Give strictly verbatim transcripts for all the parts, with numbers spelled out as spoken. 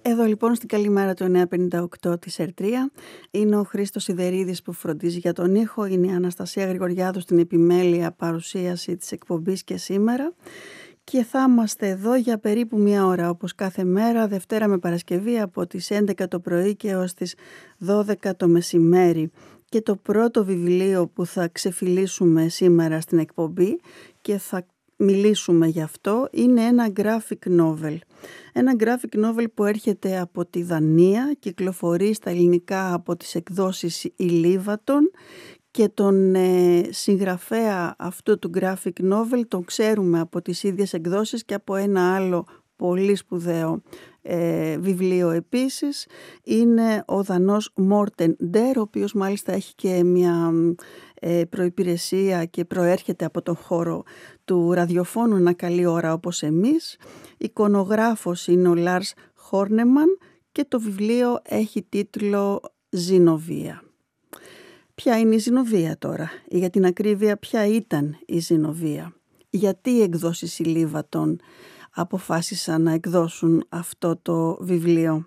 Εδώ λοιπόν στην Καλημέρα του εννιακόσια πενήντα οκτώ της Ερτρία είναι ο Χρήστος Σιδερίδης που φροντίζει για τον ήχο, είναι η Αναστασία Γρηγοριάδου στην επιμέλεια παρουσίαση της εκπομπής και σήμερα και θα είμαστε εδώ για περίπου μία ώρα όπως κάθε μέρα, Δευτέρα με Παρασκευή από τις έντεκα το πρωί και έως τις δώδεκα το μεσημέρι. Και το πρώτο βιβλίο που θα ξεφυλίσουμε σήμερα στην εκπομπή και θα μιλήσουμε γι' αυτό είναι ένα graphic novel. Ένα graphic novel που έρχεται από τη Δανία, κυκλοφορεί στα ελληνικά από τις εκδόσεις Ηλίβατον και τον ε, συγγραφέα αυτού του graphic novel τον ξέρουμε από τις ίδιες εκδόσεις και από ένα άλλο πολύ σπουδαίο ε, βιβλίο επίσης. Είναι ο Δανός Μόρτεν Ντερ, ο οποίος μάλιστα έχει και μια ε, προϋπηρεσία και προέρχεται από τον χώρο του ραδιοφώνου ένα καλή ώρα όπως εμείς. Εικονογράφος είναι ο Λάρς Χόρνεμαν και το βιβλίο έχει τίτλο «Ζηνοβία». Ποια είναι η Ζηνοβία τώρα? Για την ακρίβεια, ποια ήταν η Ζηνοβία? Γιατί οι εκδόσεις Ηλίβατον αποφάσισαν να εκδώσουν αυτό το βιβλίο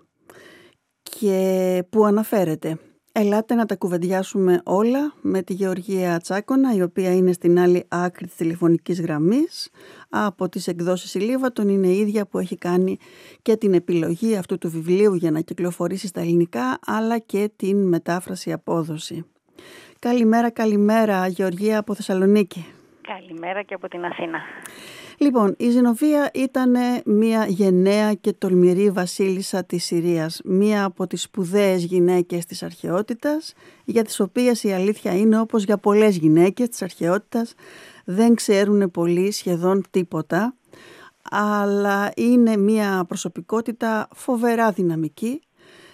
και που αναφέρεται? Ελάτε να τα κουβεντιάσουμε όλα με τη Γεωργία Τσάκωνα, η οποία είναι στην άλλη άκρη της τηλεφωνικής γραμμής από τις εκδόσεις Ηλίβατον. Είναι η ίδια που έχει κάνει και την επιλογή αυτού του βιβλίου για να κυκλοφορήσει στα ελληνικά, αλλά και την μετάφραση απόδοση. Καλημέρα, καλημέρα Γεωργία από Θεσσαλονίκη. Καλημέρα και από την Αθήνα. Λοιπόν, η Ζηνοβία ήταν μια γενναία και τολμηρή βασίλισσα της Συρίας, μία από τις σπουδαίες γυναίκες της αρχαιότητας, για τις οποίες η αλήθεια είναι, όπως για πολλές γυναίκες της αρχαιότητας, δεν ξέρουν πολύ σχεδόν τίποτα, αλλά είναι μια προσωπικότητα φοβερά δυναμική,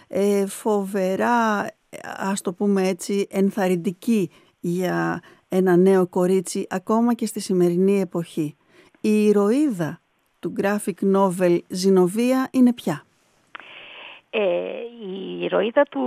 φοβερά, ας το πούμε έτσι, ενθαρρυντική για ένα νέο κορίτσι ακόμα και στη σημερινή εποχή. Η ηρωίδα του graphic novel Ζηνοβία είναι ποια? Ε, η ηρωίδα του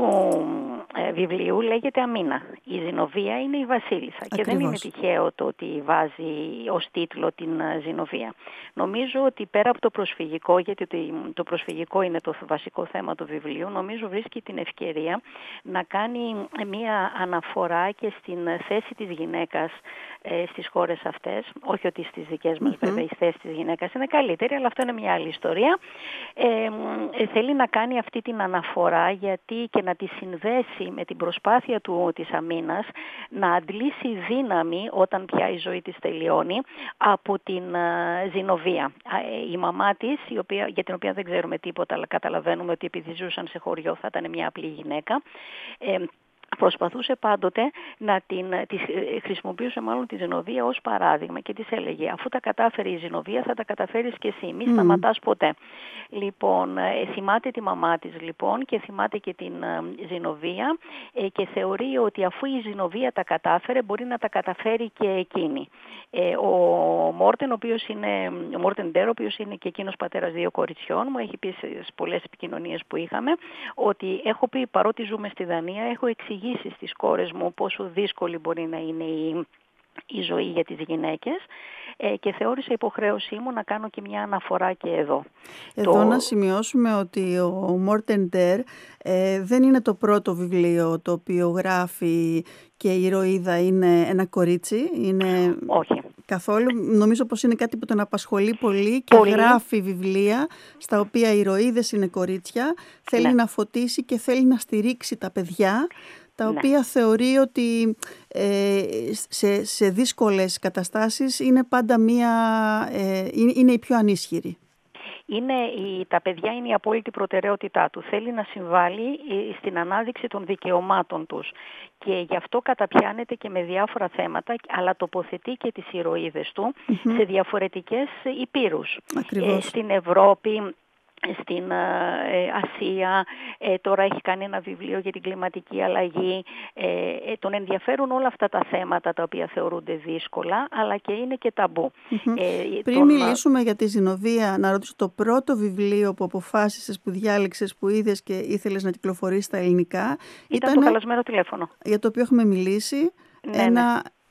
ε, βιβλίου λέγεται Αμίνα. Η Ζηνοβία είναι η βασίλισσα. Ακριβώς. Και δεν είναι τυχαίο το ότι βάζει ως τίτλο την Ζηνοβία. Νομίζω ότι πέρα από το προσφυγικό, γιατί το προσφυγικό είναι το βασικό θέμα του βιβλίου, νομίζω βρίσκει την ευκαιρία να κάνει μία αναφορά και στην θέση της γυναίκας ε, στις χώρες αυτές. Όχι ότι στις δικές μας mm-hmm. βέβαια η θέση της γυναίκας είναι καλύτερη, αλλά αυτό είναι μια άλλη ιστορία. Ε, ε, θέλει να κάνει αυτή την αναφορά γιατί και να τη συνδέσει με την προσπάθεια του της Αμίνας να αντλήσει δύναμη όταν πια η ζωή της τελειώνει από την uh, Ζηνοβία. Η μαμά της, η οποία, για την οποία δεν ξέρουμε τίποτα, αλλά καταλαβαίνουμε ότι επειδή ζούσαν σε χωριό θα ήταν μια απλή γυναίκα, ε, προσπαθούσε πάντοτε να την, τη χρησιμοποιούσε μάλλον τη Ζηνοβία ως παράδειγμα και της έλεγε, αφού τα κατάφερε η Ζηνοβία θα τα καταφέρεις και εσύ, μη mm. σταματάς ποτέ. Λοιπόν, θυμάται τη μαμά της λοιπόν και θυμάται και την Ζηνοβία ε, και θεωρεί ότι αφού η Ζηνοβία τα κατάφερε μπορεί να τα καταφέρει και εκείνη. Ε, ο Μόρτεν, ο οποίος είναι, ο Μόρτεν Ντερ, ο οποίος είναι και εκείνος πατέρας δύο κοριτσιών, μου έχει πει σε πολλές επικοινωνίες που είχαμε ότι έχω πει, παρότι ζούμε στη Δανία, έχω εξηγήσει στις κόρες μου πόσο δύσκολη μπορεί να είναι η, η ζωή για τις γυναίκες ε, και θεώρησα υποχρέωσή μου να κάνω και μια αναφορά και εδώ. Εδώ το... να σημειώσουμε ότι ο Μόρτεν Ντερ ε, δεν είναι το πρώτο βιβλίο το οποίο γράφει και η ηρωίδα είναι ένα κορίτσι. Είναι... Όχι. Καθόλου. Νομίζω πως είναι κάτι που τον απασχολεί πολύ και πολύ. Γράφει βιβλία στα οποία οι ηρωίδες είναι κορίτσια. Θέλει ναι. να φωτίσει και θέλει να στηρίξει τα παιδιά, τα οποία ναι. θεωρεί ότι ε, σε, σε δύσκολες καταστάσεις είναι πάντα μία, ε, είναι, είναι η πιο ανίσχυρη. Είναι η, τα παιδιά είναι η απόλυτη προτεραιότητά του. Θέλει να συμβάλλει στην ανάδειξη των δικαιωμάτων τους. Και γι' αυτό καταπιάνεται και με διάφορα θέματα, αλλά τοποθετεί και τις ηρωίδες του mm-hmm. σε διαφορετικές υπήρους. Ε, στην Ευρώπη, στην ε, Ασία, ε, τώρα έχει κάνει ένα βιβλίο για την κλιματική αλλαγή. Ε, ε, τον ενδιαφέρουν όλα αυτά τα θέματα τα οποία θεωρούνται δύσκολα, αλλά και είναι και ταμπού. Mm-hmm. Ε, Πριν τον... μιλήσουμε για τη Ζηνοβία, να ρωτήσω το πρώτο βιβλίο που αποφάσισες, που διάλεξες, που είδες και ήθελες να κυκλοφορήσει στα ελληνικά. Ήταν, ήταν το καλεσμένο τηλέφωνο. Για το οποίο έχουμε μιλήσει. Ναι, ένα... ναι.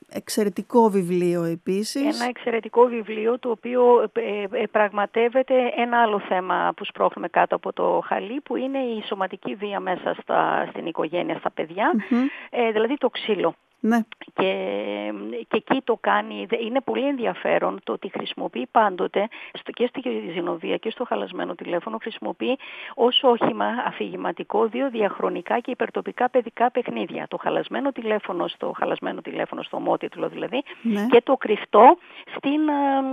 εξαιρετικό βιβλίο επίσης. Ένα εξαιρετικό βιβλίο το οποίο ε, ε, πραγματεύεται ένα άλλο θέμα που σπρώχνουμε κάτω από το χαλί, που είναι η σωματική βία μέσα στα, στην οικογένεια, στα παιδιά, mm-hmm. ε, δηλαδή το ξύλο. Ναι. Και, και εκεί το κάνει, είναι πολύ ενδιαφέρον το ότι χρησιμοποιεί πάντοτε στο, και στη Ζηνοβία και στο χαλασμένο τηλέφωνο, χρησιμοποιεί ως όχημα αφηγηματικό δύο διαχρονικά και υπερτοπικά παιδικά παιχνίδια. Το χαλασμένο τηλέφωνο στο χαλασμένο τιλέφωνο, στο ομότιτλο δηλαδή, ναι. και το κρυφτό στην,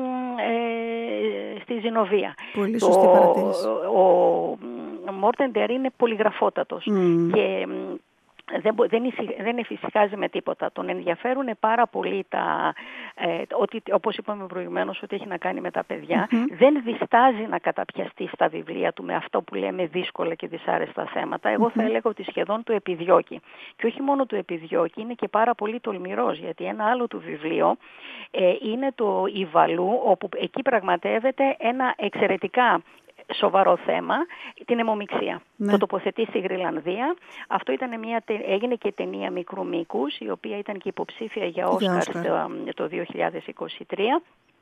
ε, στη Ζηνοβία. Πολύ σωστή το, παρατήρηση. Ο, ο Μόρτεν Ντερ είναι πολυγραφότατος mm. και Δεν, δεν, δεν εφησυχάζει με τίποτα. Τον ενδιαφέρουν πάρα πολύ τα, ε, ότι, όπως είπαμε προηγουμένως, ότι έχει να κάνει με τα παιδιά. Mm-hmm. Δεν διστάζει να καταπιαστεί στα βιβλία του με αυτό που λέμε δύσκολα και δυσάρεστα θέματα. Εγώ mm-hmm. θα έλεγα ότι σχεδόν το επιδιώκει. Και όχι μόνο το επιδιώκει, είναι και πάρα πολύ τολμηρός, γιατί ένα άλλο του βιβλίο ε, είναι το Ιβαλού, όπου εκεί πραγματεύεται ένα εξαιρετικά σοβαρό θέμα, την αιμομιξία. Ναι. Το τοποθετεί στη Γρυλανδία. Αυτό ήταν μια, έγινε και ταινία μικρού μήκους, η οποία ήταν και υποψήφια για Όσκαρ το δύο χιλιάδες είκοσι τρία.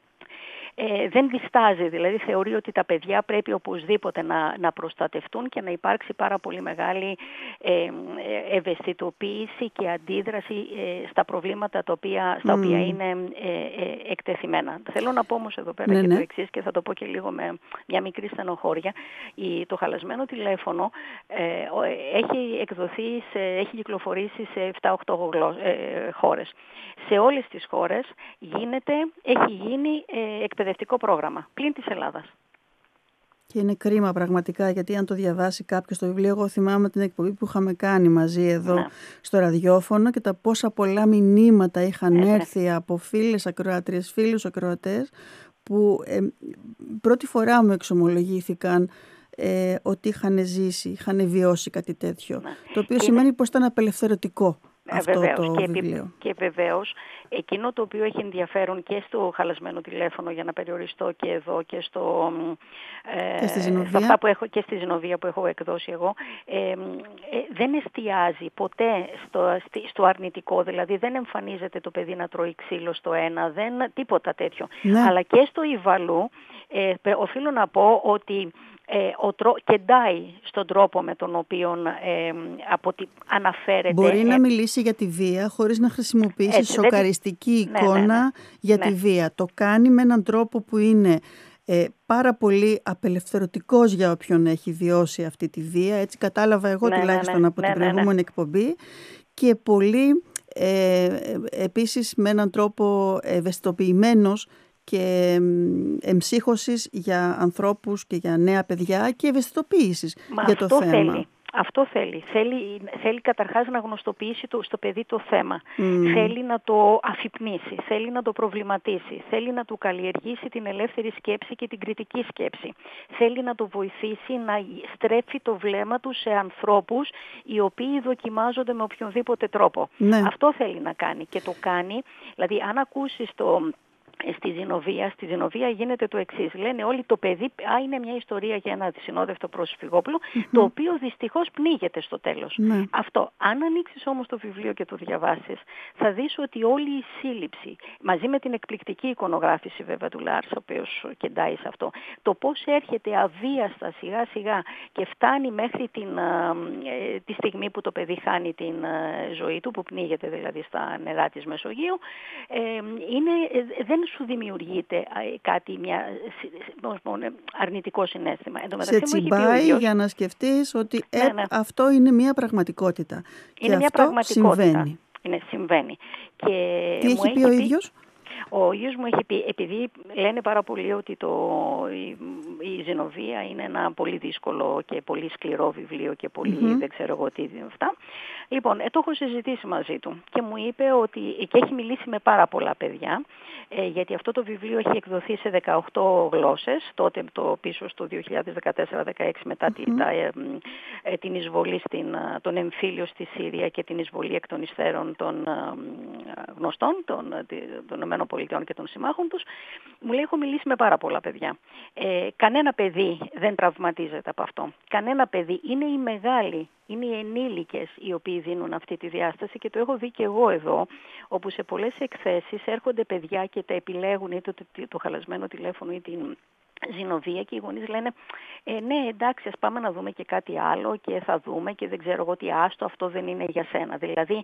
Ε, δεν διστάζει, δηλαδή θεωρεί ότι τα παιδιά πρέπει οπωσδήποτε να, να προστατευτούν και να υπάρξει πάρα πολύ μεγάλη ε, ευαισθητοποίηση και αντίδραση ε, στα προβλήματα τα οποία, στα mm. οποία είναι ε, ε, εκτεθειμένα. Θέλω να πω όμως εδώ πέρα ναι, και ναι. το εξής, και θα το πω και λίγο με μια μικρή στενοχώρια. Η, το χαλασμένο τηλέφωνο ε, έχει εκδοθεί, σε, έχει κυκλοφορήσει σε επτά οκτώ ε, χώρες. Σε όλες τις χώρες γίνεται, έχει γίνει ε, εκπαιδευτικό πρόγραμμα, πλην της Ελλάδας. Και είναι κρίμα πραγματικά, γιατί αν το διαβάσει κάποιος το βιβλίο, εγώ θυμάμαι την εκπομπή που είχαμε κάνει μαζί εδώ ναι. στο ραδιόφωνο και τα πόσα πολλά μηνύματα είχαν ε, έρθει ναι. από φίλες ακροάτριες, φίλους ακροατές, που ε, πρώτη φορά μου εξομολογήθηκαν ε, ότι είχαν ζήσει, είχαν βιώσει κάτι τέτοιο. Ναι. Το οποίο είναι... σημαίνει πως ήταν απελευθερωτικό. Αυτό βεβαίως. Το και, βιβλίο. και βεβαίως εκείνο το οποίο έχει ενδιαφέρον και στο χαλασμένο τηλέφωνο, για να περιοριστώ και εδώ και, στο, ε, και, στη σε αυτά που έχω, και στη Ζηνοβία που έχω εκδώσει εγώ, ε, ε, δεν εστιάζει ποτέ στο, στο αρνητικό, δηλαδή δεν εμφανίζεται το παιδί να τρώει ξύλο στο ένα, δεν, τίποτα τέτοιο. Ναι. Αλλά και στο Ιβαλού ε, οφείλω να πω ότι Ε, ο τρο... κεντάει στον τρόπο με τον οποίο ε, από τη... αναφέρεται. Μπορεί ε... να μιλήσει για τη βία χωρίς να χρησιμοποιήσει έτσι, σοκαριστική δεν... εικόνα ναι, ναι, ναι. για ναι. τη βία. Το κάνει με έναν τρόπο που είναι ε, πάρα πολύ απελευθερωτικός για όποιον έχει βιώσει αυτή τη βία. Έτσι κατάλαβα εγώ ναι, τουλάχιστον ναι, ναι. από ναι, την ναι, προηγούμενη ναι. εκπομπή. Και πολύ ε, επίσης με έναν τρόπο ευαισθητοποιημένος και εμψύχωσης για ανθρώπους και για νέα παιδιά και ευαισθητοποίησης Μα για το θέμα. Θέλει. Αυτό θέλει. Θέλει, θέλει καταρχάς να γνωστοποιήσει το, στο παιδί το θέμα. Mm. Θέλει να το αφυπνίσει, θέλει να το προβληματίσει, θέλει να του καλλιεργήσει την ελεύθερη σκέψη και την κριτική σκέψη. Θέλει να το βοηθήσει να στρέφει το βλέμμα του σε ανθρώπους οι οποίοι δοκιμάζονται με οποιονδήποτε τρόπο. Ναι. Αυτό θέλει να κάνει και το κάνει. Δηλαδή αν ακούσεις το... Στη Ζηνοβία, στη Ζηνοβία γίνεται το εξής. Λένε όλοι το παιδί, α, είναι μια ιστορία για ένα συνόδευτο προσφυγόπουλο, mm-hmm. το οποίο δυστυχώς πνίγεται στο τέλος. Mm-hmm. Αυτό. Αν ανοίξεις όμως το βιβλίο και το διαβάσεις, θα δεις ότι όλη η σύλληψη, μαζί με την εκπληκτική εικονογράφηση βέβαια του Λάρς, ο οποίος κεντάει σε αυτό, το πώς έρχεται αβίαστα σιγά σιγά και φτάνει μέχρι την, ε, τη στιγμή που το παιδί χάνει την ε, ζωή του, που πνίγεται δηλαδή στα νερά της Μεσογείου, ε, είναι, ε, δεν σου δημιουργείται κάτι, μια αρνητικό συναίσθημα. Σε τσιμπάει για να σκεφτείς ότι ε, ναι, ναι. αυτό είναι μια πραγματικότητα. Είναι και μια αυτό πραγματικότητα. Συμβαίνει. Είναι, συμβαίνει. Και τι έχει πει ο πει, ίδιος? Ο ίδιος μου έχει πει, επειδή λένε πάρα πολύ ότι το, η, η Ζηνοβία είναι ένα πολύ δύσκολο και πολύ σκληρό βιβλίο και πολύ mm-hmm. δεν ξέρω εγώ τι είναι αυτά. Λοιπόν, ε, το έχω συζητήσει μαζί του και μου είπε ότι, και έχει μιλήσει με πάρα πολλά παιδιά, ε, γιατί αυτό το βιβλίο έχει εκδοθεί σε δεκαοκτώ γλώσσες, τότε το πίσω στο δύο χιλιάδες δεκατέσσερα δεκαέξι μετά mm-hmm. τη, τα, ε, ε, την εισβολή στην, τον εμφύλιο στη Συρία και την εισβολή εκ των υστέρων των ε, γνωστών, των, των ΗΠΑ. ΗΠΑ και των συμμάχων τους, μου λέει έχω μιλήσει με πάρα πολλά παιδιά. Ε, κανένα παιδί δεν τραυματίζεται από αυτό. Κανένα παιδί, είναι οι μεγάλοι, είναι οι ενήλικες οι οποίοι δίνουν αυτή τη διάσταση και το έχω δει και εγώ εδώ, όπου σε πολλές εκθέσεις έρχονται παιδιά και τα επιλέγουν είτε το, το, το χαλασμένο τηλέφωνο ή την ζηνοβία και οι γονείς λένε ε, ναι εντάξει ας πάμε να δούμε και κάτι άλλο και θα δούμε και δεν ξέρω εγώ τι άστο αυτό δεν είναι για σένα. Δηλαδή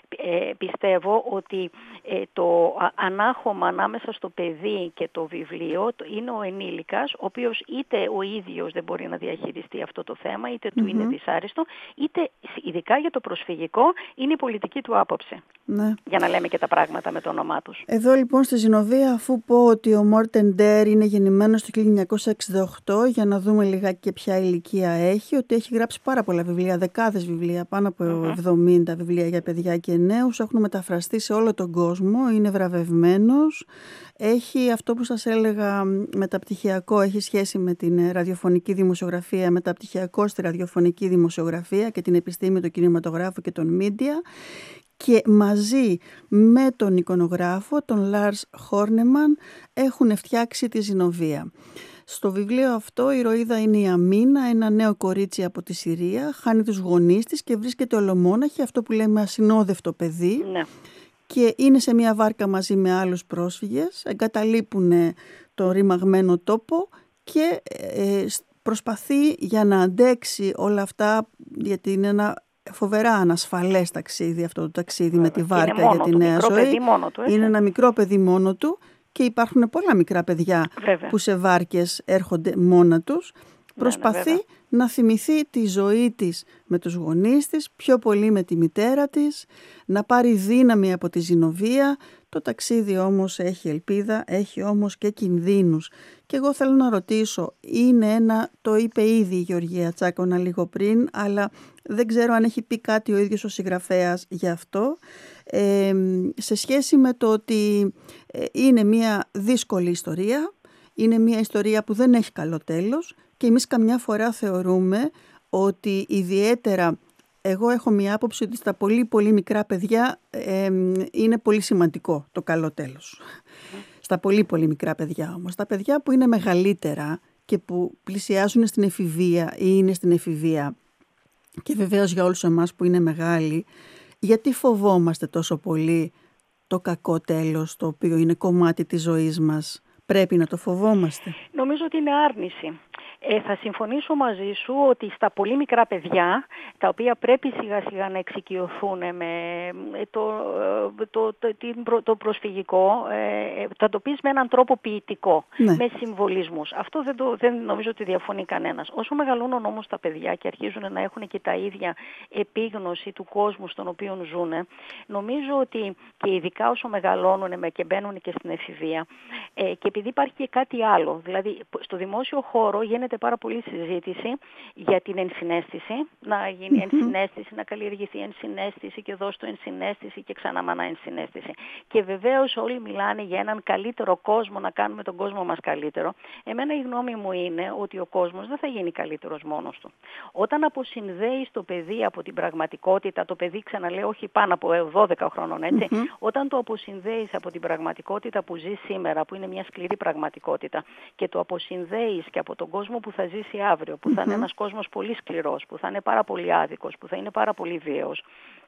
ε, πιστεύω ότι ε, το ανάχωμα ανάμεσα στο παιδί και το βιβλίο το, είναι ο ενήλικας ο οποίος είτε ο ίδιος δεν μπορεί να διαχειριστεί αυτό το θέμα είτε του mm-hmm. είναι δυσάρεστο είτε ειδικά για το προσφυγικό είναι η πολιτική του άποψη. Ναι. Για να λέμε και τα πράγματα με το όνομά τους. Εδώ λοιπόν στη Ζηνοβία, αφού πω ότι ο Μόρτεν Ντέρ είναι γεννημένος το χίλια εννιακόσια εξήντα οκτώ, για να δούμε λιγάκι και ποια ηλικία έχει, ότι έχει γράψει πάρα πολλά βιβλία, δεκάδες βιβλία, πάνω από mm-hmm. εβδομήντα βιβλία για παιδιά και νέους, έχουν μεταφραστεί σε όλο τον κόσμο, είναι βραβευμένος, έχει αυτό που σας έλεγα μεταπτυχιακό, έχει σχέση με την ραδιοφωνική δημοσιογραφία, μεταπτυχιακό στη ραδιοφωνική δημοσιογραφία και την επιστήμη του κινηματογράφου και των μίντια. Και μαζί με τον εικονογράφο, τον Λάρς Χόρνεμαν, έχουν φτιάξει τη Ζηνοβία. Στο βιβλίο αυτό η ηρωίδα είναι η Αμίνα, ένα νέο κορίτσι από τη Συρία, χάνει τους γονείς της και βρίσκεται ολομόναχη, αυτό που λέμε ασυνόδευτο παιδί. Ναι. Και είναι σε μια βάρκα μαζί με άλλους πρόσφυγες, εγκαταλείπουν το ρημαγμένο τόπο και ε, προσπαθεί για να αντέξει όλα αυτά, γιατί είναι ένα φοβερά ανασφαλές ταξίδι αυτό το ταξίδι Βέβαια. με τη βάρκα για τη νέα ζωή. ζωή. Του, είναι ένα μικρό παιδί μόνο του και υπάρχουν πολλά μικρά παιδιά Βέβαια. που σε βάρκες έρχονται μόνα τους. Προσπαθεί ναι, ναι, να θυμηθεί τη ζωή της με τους γονείς της, πιο πολύ με τη μητέρα της, να πάρει δύναμη από τη Ζηνοβία. Το ταξίδι όμως έχει ελπίδα, έχει όμως και κινδύνους. Και εγώ θέλω να ρωτήσω, είναι ένα, το είπε ήδη η Γεωργία Τσάκωνα λίγο πριν, αλλά δεν ξέρω αν έχει πει κάτι ο ίδιος ο συγγραφέας γι' αυτό, ε, σε σχέση με το ότι ε, είναι μια δύσκολη ιστορία, είναι μια ιστορία που δεν έχει καλό τέλος και εμείς καμιά φορά θεωρούμε ότι ιδιαίτερα, εγώ έχω μια άποψη ότι στα πολύ πολύ μικρά παιδιά ε, είναι πολύ σημαντικό το καλό τέλος. Mm. Στα πολύ πολύ μικρά παιδιά όμως, τα παιδιά που είναι μεγαλύτερα και που πλησιάζουν στην εφηβεία ή είναι στην εφηβεία και βεβαίως για όλους εμάς που είναι μεγάλοι, γιατί φοβόμαστε τόσο πολύ το κακό τέλος το οποίο είναι κομμάτι της ζωής μας? Πρέπει να το φοβόμαστε? Νομίζω ότι είναι άρνηση. Ε, θα συμφωνήσω μαζί σου ότι στα πολύ μικρά παιδιά, τα οποία πρέπει σιγά σιγά να εξοικειωθούν με το, το, το, το προσφυγικό, ε, θα το πεις με έναν τρόπο ποιητικό, ναι. με συμβολισμούς. Αυτό δεν, το, δεν νομίζω ότι διαφωνεί κανένας. Όσο μεγαλώνουν όμως τα παιδιά και αρχίζουν να έχουν και τα ίδια επίγνωση του κόσμου στον οποίο ζουν, νομίζω ότι και ειδικά όσο μεγαλώνουν και μπαίνουν και στην εφηβεία, ε, και επειδή υπάρχει και κάτι άλλο, δηλαδή στο δημόσιο χώρο γίνεται πάρα πολύ συζήτηση για την ενσυναίσθηση, να γίνει mm-hmm. ενσυναίσθηση, να καλλιεργηθεί ενσυναίσθηση και δώσ' το ενσυναίσθηση και ξανά μανά ενσυναίσθηση. Και βεβαίως όλοι μιλάνε για έναν καλύτερο κόσμο, να κάνουμε τον κόσμο μας καλύτερο. Εμένα η γνώμη μου είναι ότι ο κόσμος δεν θα γίνει καλύτερος μόνος του. Όταν αποσυνδέεις το παιδί από την πραγματικότητα, το παιδί ξαναλέω όχι πάνω από δώδεκα χρονών, έτσι, mm-hmm. όταν το αποσυνδέεις από την πραγματικότητα που ζει σήμερα, που είναι μια σκληρή πραγματικότητα, και το αποσυνδέεις και από τον κόσμο που θα ζήσει αύριο, που θα mm-hmm. είναι ένας κόσμος πολύ σκληρός, που θα είναι πάρα πολύ άδικος, που θα είναι πάρα πολύ βίαιος,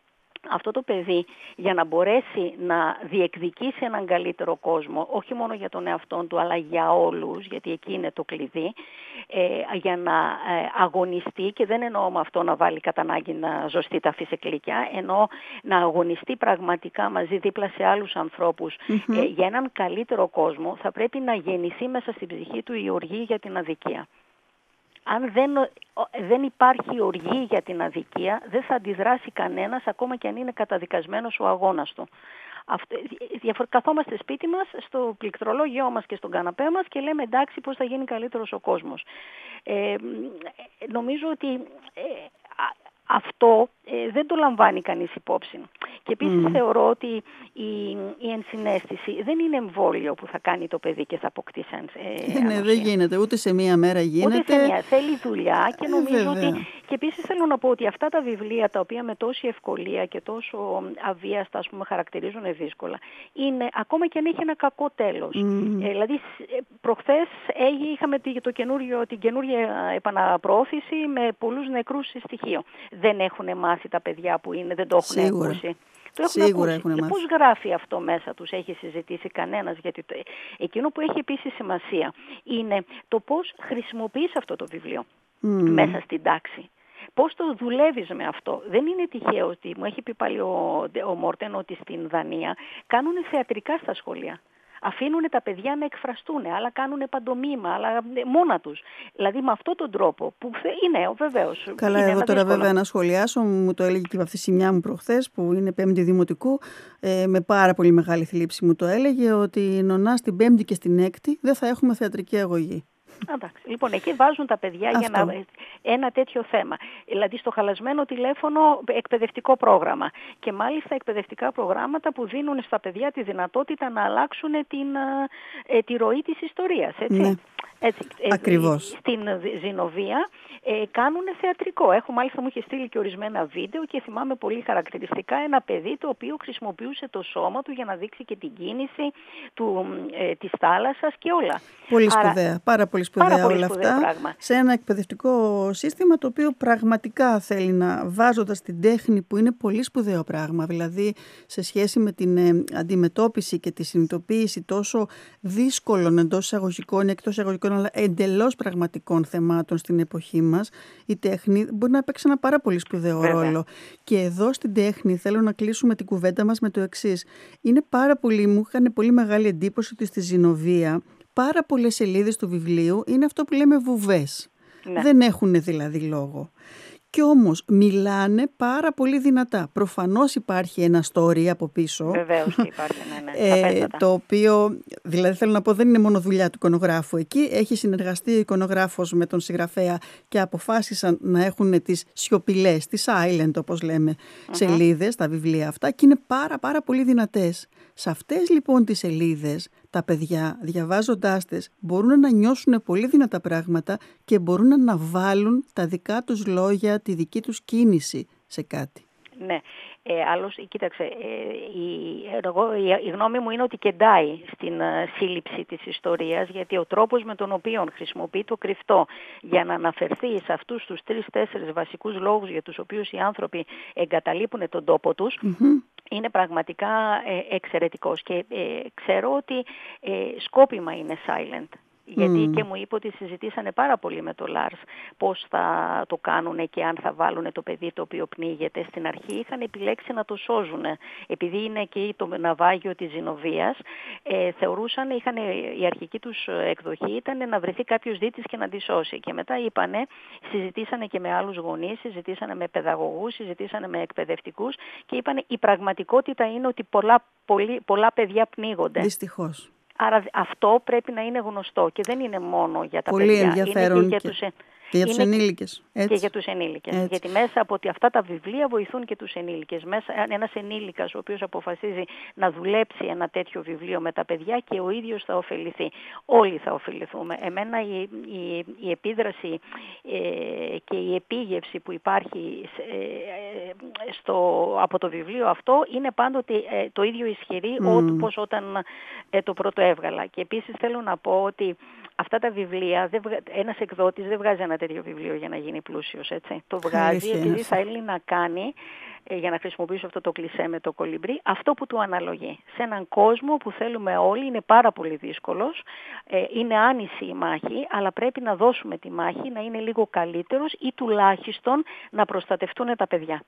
αυτό το παιδί για να μπορέσει να διεκδικήσει έναν καλύτερο κόσμο, όχι μόνο για τον εαυτόν του αλλά για όλους, γιατί εκεί είναι το κλειδί, ε, για να ε, αγωνιστεί, και δεν εννοώ με αυτό να βάλει κατά ανάγκη να ζωστεί τα φυσικλίκια, εννοώ να αγωνιστεί πραγματικά μαζί δίπλα σε άλλους ανθρώπους mm-hmm. ε, για έναν καλύτερο κόσμο, θα πρέπει να γεννηθεί μέσα στην ψυχή του η οργή για την αδικία. Αν δεν, δεν υπάρχει οργή για την αδικία, δεν θα αντιδράσει κανένας, ακόμα και αν είναι καταδικασμένος ο αγώνας του. Αυτό, καθόμαστε σπίτι μας, στο πληκτρολόγιό μας και στον καναπέ μας και λέμε εντάξει πώς θα γίνει καλύτερος ο κόσμος. Ε, νομίζω ότι ε, αυτό ε, δεν το λαμβάνει κανείς υπόψη. Και επίσης mm. θεωρώ ότι η, η ενσυναίσθηση δεν είναι εμβόλιο που θα κάνει το παιδί και θα αποκτήσει ε, ε, ναι, δεν γίνεται. Ούτε σε μία μέρα γίνεται. Ούτε σε μία. Θέλει δουλειά και νομίζω ε, ότι... Και επίσης θέλω να πω ότι αυτά τα βιβλία τα οποία με τόση ευκολία και τόσο αβίαστα, ας πούμε, χαρακτηρίζουν δύσκολα, είναι, ακόμα και αν έχει ένα κακό τέλος. Mm. Ε, δηλαδή, προχθές είχαμε το καινούριο, την καινούργια επαναπροώθηση με πολλούς νεκρούς σε στοιχείο. Δεν έχουν μάθει τα παιδιά που είναι, δεν το έχουν Σίγουρα. ακούσει. Το έχουν Σίγουρα ακούσει. Έχουν πώς γράφει αυτό μέσα τους, έχει συζητήσει κανένας, γιατί το... εκείνο που έχει επίσης σημασία είναι το πώς χρησιμοποιείς αυτό το βιβλίο mm. μέσα στην τάξη. Πώς το δουλεύεις με αυτό. Δεν είναι τυχαίο ότι, μου έχει πει πάλι ο, ο Μόρτεν, ότι στην Δανία κάνουν θεατρικά στα σχολεία. Αφήνουν τα παιδιά να εκφραστούν, άλλα κάνουν παντομήμα, άλλα μόνα τους. Δηλαδή με αυτόν τον τρόπο, που είναι βεβαίως. Καλά, είναι εδώ τώρα δύσκολο. Βέβαια να σχολιάσω, μου το έλεγε και η βαφτισιμιά μου προχθές, που είναι πέμπτη δημοτικού, ε, με πάρα πολύ μεγάλη θλίψη μου το έλεγε, ότι νονά στην πέμπτη και στην έκτη δεν θα έχουμε θεατρική αγωγή. Εντάξει. Λοιπόν, εκεί βάζουν τα παιδιά Αυτό. για να... ένα τέτοιο θέμα. Δηλαδή στο χαλασμένο τηλέφωνο εκπαιδευτικό πρόγραμμα. Και μάλιστα εκπαιδευτικά προγράμματα που δίνουν στα παιδιά τη δυνατότητα να αλλάξουν την, ε, τη ροή της ιστορίας. Έτσι. Ναι. Έτσι, Ακριβώς. Στην Ζηνοβία ε, κάνουν θεατρικό. Έχω μάλιστα μου είχε στείλει και ορισμένα βίντεο και θυμάμαι πολύ χαρακτηριστικά ένα παιδί το οποίο χρησιμοποιούσε το σώμα του για να δείξει και την κίνηση του, ε, της θάλασσας και όλα. Πολύ σπουδαία, Άρα, πάρα πολύ σπουδαία πάρα όλα πολύ σπουδαία αυτά. Πράγμα. Σε ένα εκπαιδευτικό σύστημα το οποίο πραγματικά θέλει να, βάζοντας την τέχνη, που είναι πολύ σπουδαίο πράγμα, δηλαδή σε σχέση με την ε, αντιμετώπιση και τη συνειδητοποίηση τόσο δύσκολων εντός εισαγωγικών ή εκτός εισαγωγικών, αλλά εντελώς πραγματικών θεμάτων στην εποχή μας, η τέχνη μπορεί να παίξει ένα πάρα πολύ σπουδαίο Βέβαια. ρόλο. Και εδώ στην τέχνη θέλω να κλείσουμε την κουβέντα μας με το εξής. Είναι πάρα πολύ, μου έκανε πολύ μεγάλη εντύπωση ότι στη Ζηνοβία πάρα πολλές σελίδες του βιβλίου είναι αυτό που λέμε βουβές. Ναι. Δεν έχουν δηλαδή λόγο. Και όμως μιλάνε πάρα πολύ δυνατά. Προφανώς υπάρχει ένα story από πίσω. Βεβαίως και υπάρχει, ναι, ναι. ε, το οποίο, δηλαδή θέλω να πω, δεν είναι μόνο δουλειά του εικονογράφου εκεί. Έχει συνεργαστεί ο εικονογράφος με τον συγγραφέα και αποφάσισαν να έχουν τις σιωπηλές, τις silent όπως λέμε, uh-huh. σελίδες, τα βιβλία αυτά, και είναι πάρα πάρα πολύ δυνατές. Σε αυτές λοιπόν τις σελίδες τα παιδιά, διαβάζοντάς τες, μπορούν να νιώσουν πολύ δυνατά πράγματα και μπορούν να βάλουν τα δικά τους λόγια, τη δική τους κίνηση σε κάτι. Ναι. Ε, άλλως, κοίταξε, ε, η, εγώ, η, η γνώμη μου είναι ότι κεντάει στην uh, σύλληψη της ιστορίας, γιατί ο τρόπος με τον οποίο χρησιμοποιεί το κρυφτό για να αναφερθεί σε αυτούς τους τρεις-τέσσερις βασικούς λόγους για τους οποίους οι άνθρωποι εγκαταλείπουν τον τόπο τους, mm-hmm. είναι πραγματικά ε, εξαιρετικός. Και ε, ξέρω ότι ε, σκόπιμα είναι silent. Γιατί mm. και μου είπε ότι συζητήσανε πάρα πολύ με τον Λάρς πώς θα το κάνουν και αν θα βάλουν το παιδί το οποίο πνίγεται. Στην αρχή είχαν επιλέξει να το σώζουν. Επειδή είναι και το ναυάγιο της Ζηνοβίας, ε, θεωρούσαν, είχαν, η αρχική τους εκδοχή ήταν να βρεθεί κάποιος δίτης και να τη σώσει. Και μετά είπανε, συζητήσανε και με άλλους γονείς, συζητήσανε με παιδαγωγούς, συζητήσανε με εκπαιδευτικούς και είπανε η πραγματικότητα είναι ότι πολλά, πολύ, πολλά παιδιά πνίγονται. Δυστυχώς. Άρα αυτό πρέπει να είναι γνωστό και δεν είναι μόνο για τα Πολύ παιδιά. Ενδιαφέρον είναι και για και... τους, και για τους είναι ενήλικες. Έτσι. Και για τους ενήλικες. Έτσι. Γιατί μέσα από αυτά τα βιβλία βοηθούν και τους ενήλικες. Μέσα, ένας ενήλικας ο οποίος αποφασίζει να δουλέψει ένα τέτοιο βιβλίο με τα παιδιά και ο ίδιος θα ωφεληθεί. Όλοι θα ωφεληθούμε. Εμένα η, η, η επίδραση ε, και η επίγευση που υπάρχει ε, στο, από το βιβλίο αυτό είναι πάντοτε ε, το ίδιο ισχυρή mm. όπως όταν ε, το πρώτο έβγαλα. Και επίσης θέλω να πω ότι αυτά τα βιβλία, δεν βγα... ένας εκδότης δεν βγάζει ένα τέτοιο βιβλίο για να γίνει πλούσιος, έτσι. Το βγάζει επειδή θέλει να κάνει, ε, για να χρησιμοποιήσω αυτό το κλισέ με το κολυμπρί, αυτό που του αναλογεί. Σε έναν κόσμο που θέλουμε όλοι, είναι πάρα πολύ δύσκολος, ε, είναι άνηση η μάχη, αλλά πρέπει να δώσουμε τη μάχη, να είναι λίγο καλύτερος ή τουλάχιστον να προστατευτούν τα παιδιά.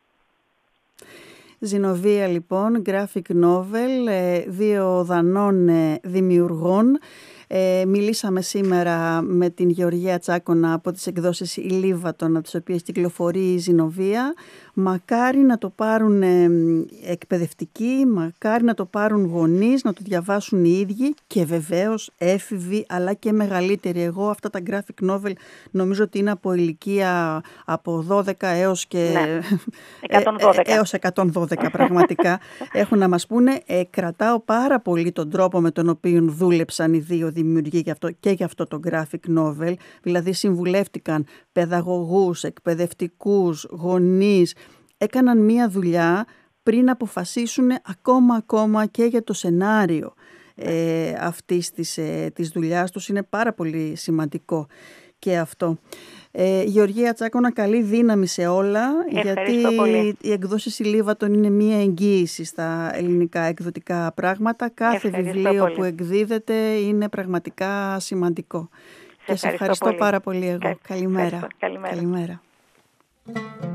Ζηνοβία λοιπόν, graphic novel, δύο Δανών δημιουργών. Ε, μιλήσαμε σήμερα με την Γεωργία Τσάκωνα από τις εκδόσεις Ηλίβατον, από τις οποίες κυκλοφορεί η Ζηνοβία. Μακάρι να το πάρουν ε, εκπαιδευτικοί, μακάρι να το πάρουν γονείς, να το διαβάσουν οι ίδιοι και βεβαίως έφηβοι αλλά και μεγαλύτεροι. Εγώ αυτά τα graphic novel νομίζω ότι είναι από ηλικία από δώδεκα έως και ναι. εκατόν δώδεκα. Ε, έως εκατόν δώδεκα πραγματικά έχουν να μας πούνε. Ε, κρατάω πάρα πολύ τον τρόπο με τον οποίο δούλεψαν οι δύο δημιουργοί για αυτό, και για αυτό το graphic novel. Δηλαδή συμβουλεύτηκαν παιδαγωγούς, εκπαιδευτικούς, γονείς. Έκαναν μία δουλειά πριν αποφασίσουν ακόμα ακόμα και για το σενάριο ε, αυτής της, ε, της δουλειάς τους. Είναι πάρα πολύ σημαντικό και αυτό. Ε, Γεωργία Τσάκωνα, καλή δύναμη σε όλα. Ευχαριστώ γιατί πολύ. οι εκδόσεις Ηλίβατον είναι μία εγγύηση στα ελληνικά εκδοτικά πράγματα. Κάθε Ευχαριστώ βιβλίο πολύ. που εκδίδεται είναι πραγματικά σημαντικό. Σε και σε ευχαριστώ πολύ. πάρα πολύ εγώ. Κα... Καλημέρα. Καλημέρα. Καλημέρα.